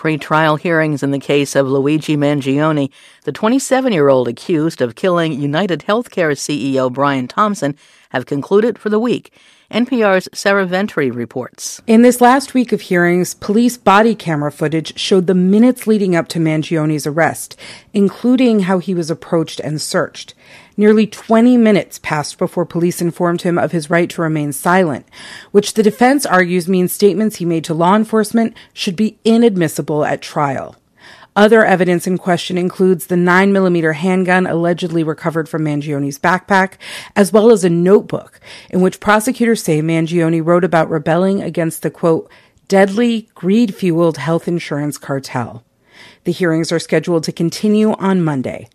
Pre-trial hearings in the case of Luigi Mangione, the 27-year-old accused of killing United Healthcare CEO Brian Thompson, have concluded for the week. NPR's Sarah Ventry reports. In this last week of hearings, police body camera footage showed the minutes leading up to Mangione's arrest, including how he was approached and searched. Nearly 20 minutes passed before police informed him of his right to remain silent, which the defense argues means statements he made to law enforcement should be inadmissible at trial. Other evidence in question includes the 9mm handgun allegedly recovered from Mangione's backpack, as well as a notebook in which prosecutors say Mangione wrote about rebelling against the, quote, deadly, greed-fueled health insurance cartel. The hearings are scheduled to continue on Monday.